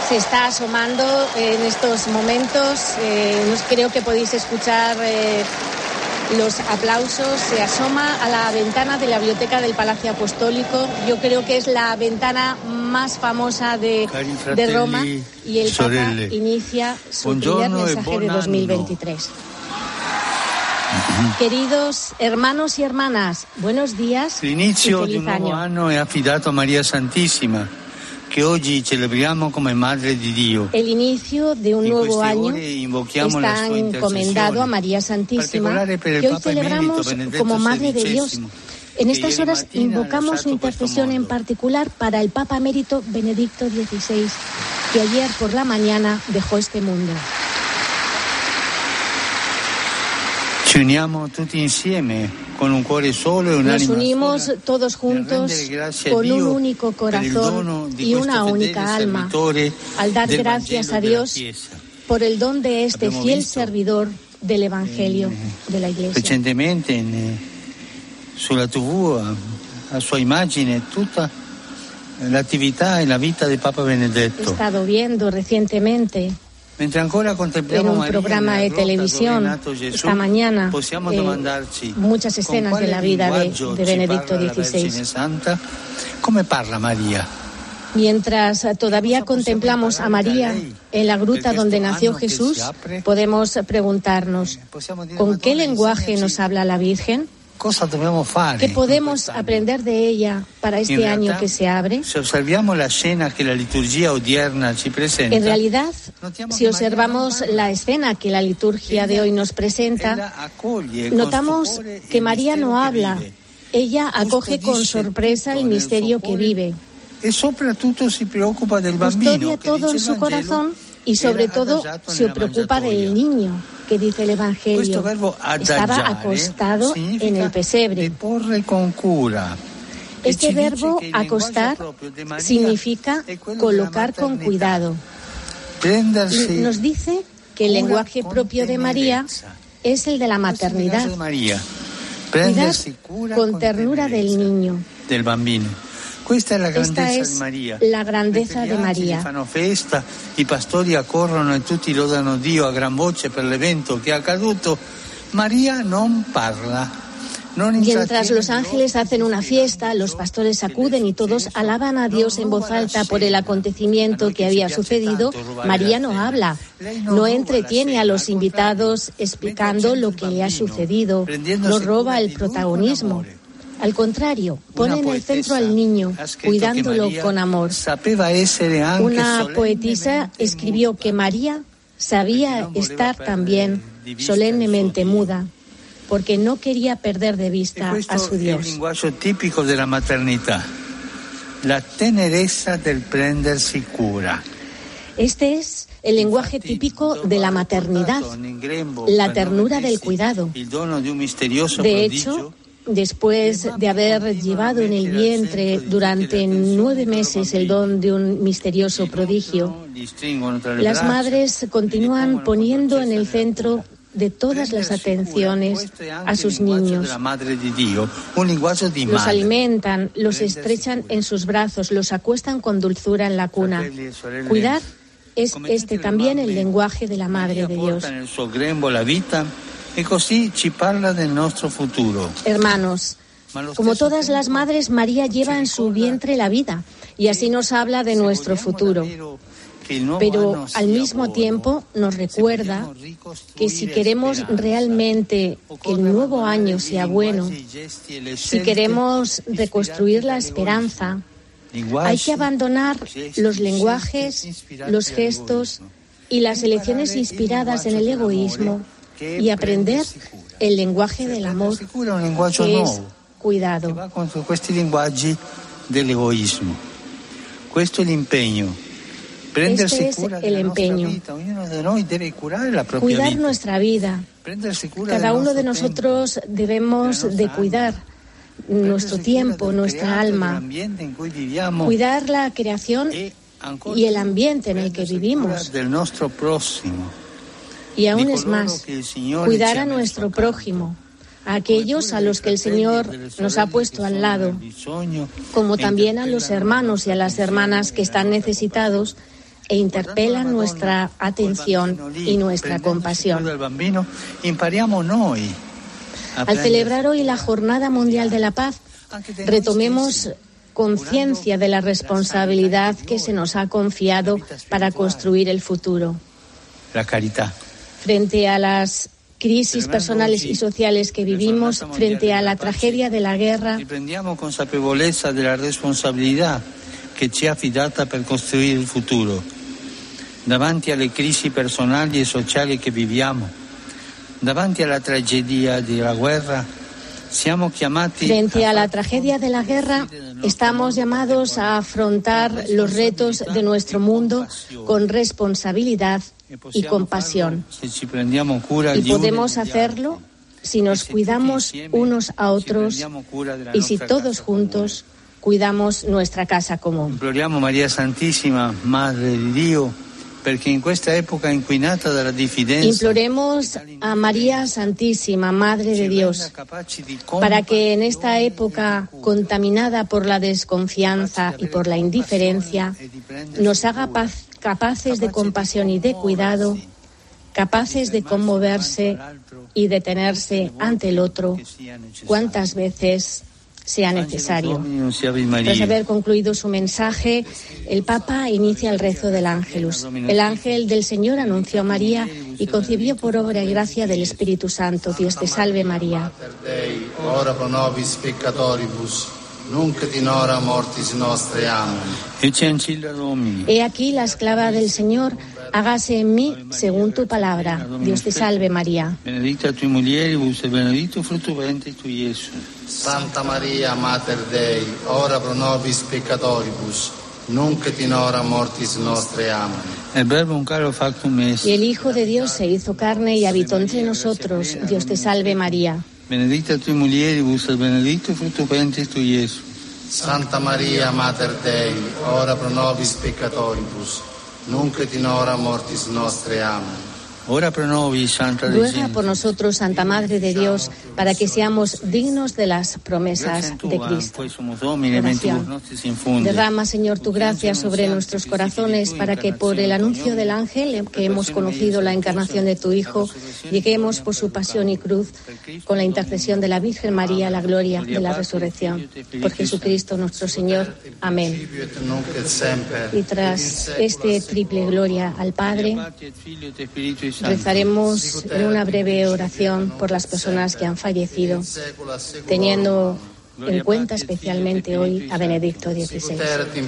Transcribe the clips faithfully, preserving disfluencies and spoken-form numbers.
se está asomando en estos momentos. Eh, no creo que podéis escuchar eh, los aplausos. Se asoma a la ventana de la biblioteca del Palacio Apostólico. Yo creo que es la ventana más famosa de, de Roma, y el Papa inicia su primer mensaje de dos mil veintitrés. Queridos hermanos y hermanas, buenos días. L'inizio di un nuovo anno è affidato a Maria Santissima, che oggi celebriamo come Madre di Dio. El inicio de un nuevo año está encomendado a María Santísima, que hoy celebramos como Madre de Dios. En estas horas invocamos su intercesión en particular para el Papa Emérito Benedicto dieciséis, que ayer por la mañana dejó este mundo. Ci uniamo tutti insieme con un cuore solo e un'anima sola. Nos unimos todos juntos con un único corazón y una única alma al dar gracias a Dios por el don de este fiel servidor del Evangelio de la Iglesia. Recentemente sulla tivù a sua immagine tutta l'attività e la vita del Papa Benedetto. He estado viendo recientemente en un programa de televisión esta mañana eh, muchas escenas de la vida de, de Benedicto dieciséis. ¿Cómo parla María? Mientras todavía contemplamos a María en la gruta donde nació Jesús, podemos preguntarnos, ¿con qué lenguaje nos habla la Virgen? ¿Qué podemos aprender de ella para este año que se abre? En realidad, si observamos la escena que la liturgia de hoy nos presenta, notamos que María no habla, ella acoge con sorpresa el misterio que vive. Custodia todo en su corazón y sobre todo se preocupa del niño, que dice el Evangelio, estaba acostado en el pesebre. Este verbo acostar significa colocar con cuidado. Y nos dice que el lenguaje propio de María es el de la maternidad. Cuidar con ternura del niño. Del bambino. Questa è la grandezza di Maria. La grandezza di Maria. Fanno festa, i pastori accorrono e tutti lodano Dio a gran voce per l'evento che è accaduto. Maria non parla. Mientras los ángeles hacen una fiesta, los pastores acuden y todos alaban a Dios en voz alta por el acontecimiento que había sucedido. María no habla, no entretiene a los invitados explicando lo que le ha sucedido, no roba el protagonismo. Al contrario, pone en el centro al niño, cuidándolo con amor. Una poetisa escribió que María sabía estar también solemnemente muda, porque no quería perder de vista a su Dios. Es el lenguaje típico de la maternidad, la tenerezza del prendersi cura. Este es el lenguaje típico de la maternidad, la ternura del cuidado. De hecho, después de haber llevado en el vientre durante nueve meses el don de un misterioso prodigio, las madres continúan poniendo en el centro de todas las atenciones a sus niños. Los alimentan, los estrechan en sus brazos, los acuestan con dulzura en la cuna. Cuidar es este también el lenguaje de la Madre de Dios. Y così ci parla del nostro futuro. Hermanos, como todas las madres, María lleva en su vientre la vida y así nos habla de nuestro futuro. Pero al mismo tiempo nos recuerda que si queremos realmente que el nuevo año sea bueno, si queremos reconstruir la esperanza, hay que abandonar los lenguajes, los gestos y las elecciones inspiradas en el egoísmo y aprender el lenguaje del amor, que es cuidado. Va contro questi linguaggi dell'egoismo. Questo è l'impegno. Prendersi Este es cura el della nostra empeño. vita. Ognuno di noi deve curare la propria Cuidar vita. nuestra vida. Prendersi cura Cada del uno de nostro nosotros debemos de cuidar nuestro tiempo, nuestra alma, cuidar la creación y el ambiente en el que vivimos. Del nostro prossimo. Y aún es más, cuidar a nuestro prójimo, a aquellos a los que el Señor nos ha puesto al lado, como también a los hermanos y a las hermanas que están necesitados, e interpelan nuestra atención y nuestra compasión. Al celebrar hoy la Jornada Mundial de la Paz, retomemos conciencia de la responsabilidad que se nos ha confiado para construir el futuro. La caridad. Frente a las crisis personales y sociales que vivimos, frente a la tragedia de la guerra, riprendiamo consapevolezza della responsabilità che ci è affidata per costruire il futuro. Davanti alle crisi personali e sociali che viviamo, davanti alla tragedia della guerra, siamo chiamati frente a la tragedia de la guerra, estamos llamados a afrontar los retos de nuestro mundo con responsabilidad y compasión. Y podemos hacerlo si nos cuidamos unos a otros y si todos juntos cuidamos nuestra casa común. Imploriamo Maria Santissima, Madre di Dio, perché in questa epoca inquinata dalla diffidenza, imploremos a María Santísima, Madre de Dios, para que en esta época contaminada por la desconfianza y por la indiferencia, nos haga paz, capaces de compasión y de cuidado, capaces de conmoverse y detenerse ante el otro cuantas veces sea necesario. Tras haber concluido su mensaje, el Papa inicia el rezo del Ángelus. El ángel del Señor anunció a María y concibió por obra y gracia del Espíritu Santo. Dios te salve María. He aquí la esclava del Señor, hágase en mí según tu palabra. Dios te salve María. Benedicta tui mulieribus e benedictus fructus ventris tui, Iesus. Santa Maria, Mater Dei, ora pro nobis peccatoribus, nunc et in hora mortis nostre. Amen. El Verbo caro factum est. Y el Hijo de Dios se hizo carne y habitó entre nosotros. Dios te salve María. Benedicta tui mulieribus e benedictus fructus ventris tui, Iesus. Santa Maria, Mater Dei, ora pro nobis peccatoribus, nunc et in hora mortis nostre. Amen. Ora pro nobis, Santa Ruega por nosotros, Santa Madre de Dios, para que seamos dignos de las promesas de Cristo. Oración. Derrama, Señor, tu gracia sobre nuestros corazones para que por el anuncio del ángel que hemos conocido la encarnación de tu Hijo, lleguemos por su pasión y cruz, con la intercesión de la Virgen María, a la gloria de la resurrección. Por Jesucristo nuestro Señor. Amén. Y tras este triple gloria al Padre, rezaremos en una breve oración por las personas que han fallecido, teniendo en cuenta especialmente hoy a Benedicto dieciséis.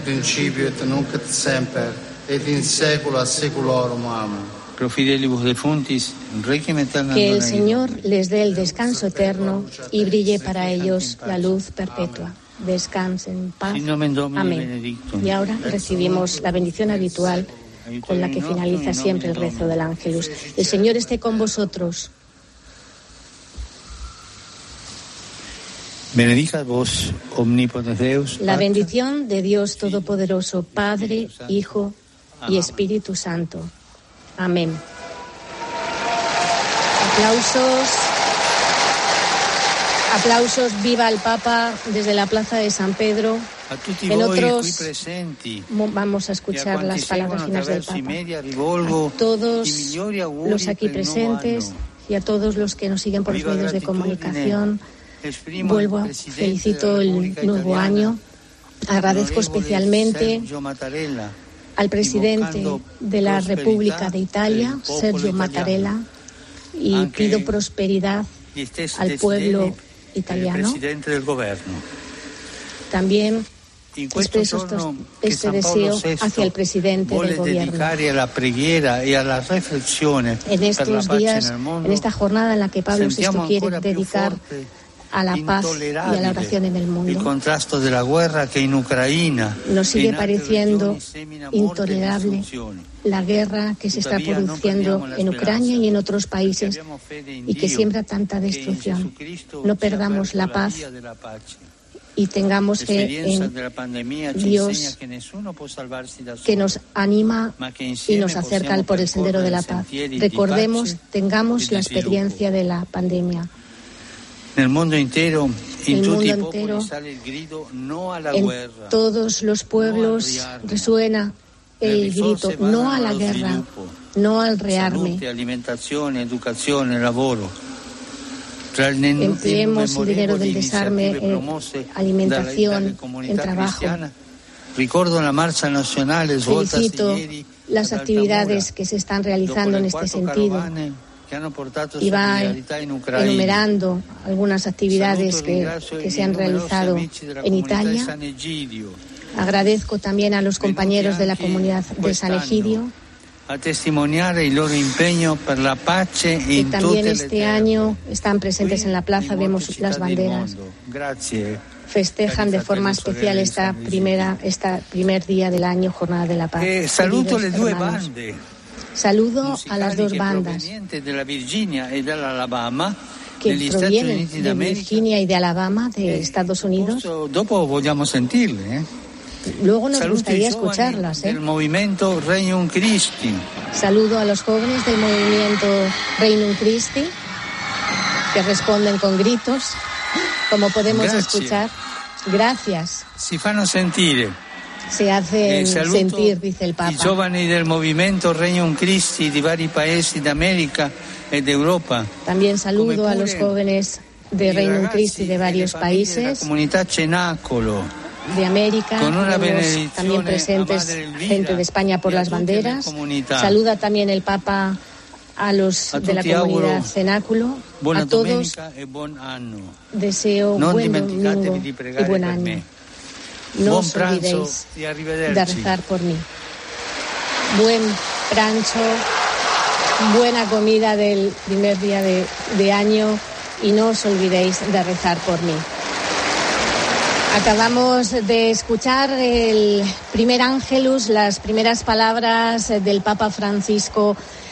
Que el Señor les dé el descanso eterno y brille para ellos la luz perpetua. Descansen en paz. Amén. Y ahora recibimos la bendición habitual con la que finaliza siempre el rezo del Ángelus. El Señor esté con vosotros. Benedicat vos omnipotens Deus. La bendición de Dios Todopoderoso, Padre, Hijo y Espíritu Santo. Amén. Aplausos. Aplausos. Viva el Papa desde la Plaza de San Pedro. En otros vamos a escuchar las palabras finales del Papa. A todos los aquí presentes y a todos los que nos siguen por los medios de comunicación, vuelvo a felicito el nuevo año. Agradezco especialmente al presidente de la República de Italia, Sergio Mattarella, y pido prosperidad al pueblo italiano. También expreso estos, este deseo hacia el presidente del gobierno. En estos días, en esta jornada en la que Pablo sexto quiere dedicar a la paz y a la oración en el mundo, nos sigue pareciendo intolerable la guerra que se está produciendo en Ucrania y en otros países y que siembra tanta destrucción. No perdamos la paz y tengamos fe en Dios, que nos anima y nos acerca por el sendero de la paz. Recordemos, tengamos la experiencia de la pandemia. En el mundo entero, en todos los pueblos resuena el grito: no a la guerra, no al rearme. Salute, alimentazione, educazione, lavoro. Empleemos el dinero del desarme en alimentación, en trabajo. Felicito las actividades que se están realizando en este sentido. Y va enumerando algunas actividades que, que se han realizado en Italia. Agradezco también a los compañeros de la comunidad de San Egidio, a testimoniare il loro impegno per la pace in que también este año están presentes en la plaza. Vemos las banderas. Festejan de forma especial esta primera, esta primer día del año, Jornada de la Paz. Eh, saludo le due bande. Saludo a las dos bandas que provienen de Virginia y de Alabama, de Estados Unidos. Dopo vogliamo sentirle, eh? Luego nos gustaría escucharlas, ¿eh? Del movimiento Regnum Christi. Saludo a los jóvenes del movimiento Regnum Christi, que responden con gritos, como podemos Grazie. escuchar. Gracias. Si fanno sentire. Se hacen eh, sentir, dice el Papa. I giovani del movimiento Regnum Christi di vari paesi d'America e d'Europa. También saludo a los jóvenes de Regnum Christi de varios países. La comunidad Cenacolo. De América, tenemos también presentes gente de España por las banderas. Saluda también el Papa a los de la comunidad Cenáculo. A todos deseo buen domingo y buen año. No os olvidéis de rezar por mí. Buen prancho, buena comida del primer día de, de año y no os olvidéis de rezar por mí. Acabamos de escuchar el primer Ángelus, las primeras palabras del Papa Francisco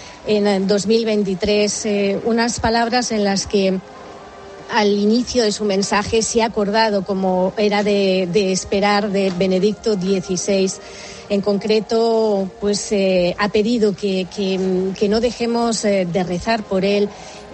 en dos mil veintitrés, eh, unas palabras en las que al inicio de su mensaje se ha acordado, como era de, de esperar, de Benedicto dieciséis. En concreto, pues eh, ha pedido que, que, que no dejemos eh, de rezar por él.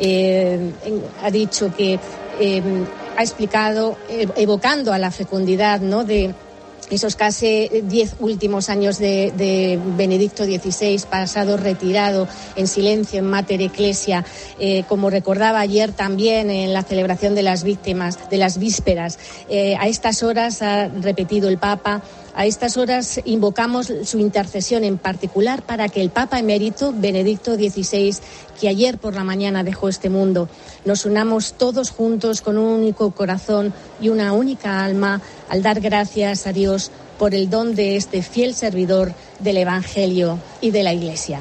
Eh, ha dicho que eh, ha explicado, eh, evocando a la fecundidad, ¿no?, de esos casi diez últimos años de, de Benedicto dieciséis, pasado retirado en silencio en Mater Ecclesia, eh, como recordaba ayer también en la celebración de las víctimas, de las vísperas. Eh, a estas horas, ha repetido el Papa, a estas horas invocamos su intercesión en particular para que el Papa emérito Benedicto dieciséis, que ayer por la mañana dejó este mundo, nos unamos todos juntos con un único corazón y una única alma al dar gracias a Dios por el don de este fiel servidor del Evangelio y de la Iglesia.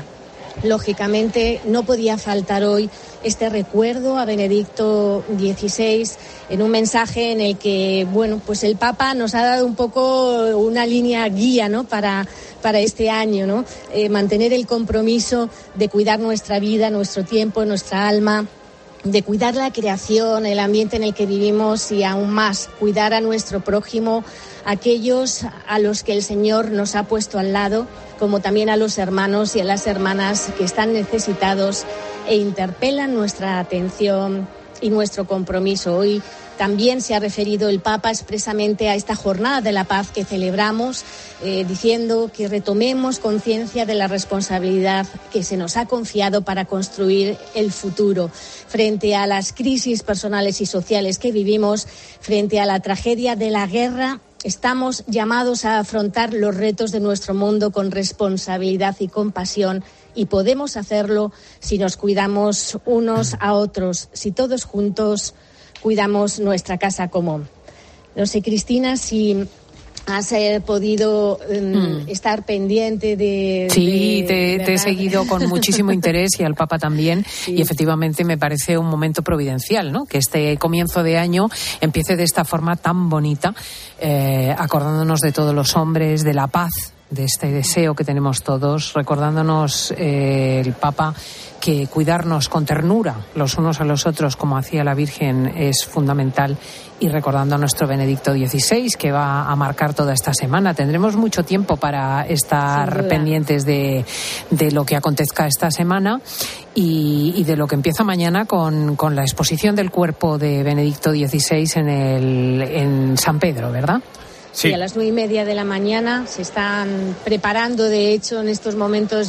Lógicamente no podía faltar hoy este recuerdo a Benedicto dieciséis en un mensaje en el que, bueno, pues el Papa nos ha dado un poco una línea guía, ¿no?, para, para este año, ¿no? Eh, mantener el compromiso de cuidar nuestra vida, nuestro tiempo, nuestra alma, de cuidar la creación, el ambiente en el que vivimos y aún más, cuidar a nuestro prójimo, aquellos a los que el Señor nos ha puesto al lado, como también a los hermanos y a las hermanas que están necesitados e interpelan nuestra atención y nuestro compromiso. Hoy también se ha referido el Papa expresamente a esta jornada de la paz que celebramos, eh, diciendo que retomemos conciencia de la responsabilidad que se nos ha confiado para construir el futuro. Frente a las crisis personales y sociales que vivimos, frente a la tragedia de la guerra, estamos llamados a afrontar los retos de nuestro mundo con responsabilidad y compasión, y podemos hacerlo si nos cuidamos unos a otros, si todos juntos cuidamos nuestra casa común. No sé, Cristina, si has eh, podido eh, mm. estar pendiente de... Sí, de, te, te he seguido con muchísimo interés y al Papa también, sí. Y efectivamente me parece un momento providencial, ¿no?, que este comienzo de año empiece de esta forma tan bonita, eh, acordándonos de todos los hombres, de la paz, de este deseo que tenemos todos, recordándonos eh, el Papa que cuidarnos con ternura los unos a los otros, como hacía la Virgen, es fundamental, y recordando a nuestro Benedicto dieciséis, que va a marcar toda esta semana. Tendremos mucho tiempo para estar pendientes de, de lo que acontezca esta semana y, y de lo que empieza mañana con, con la exposición del cuerpo de Benedicto dieciséis en, el, en San Pedro, ¿verdad? Sí. Y a las nueve y media de la mañana se están preparando, de hecho, en estos momentos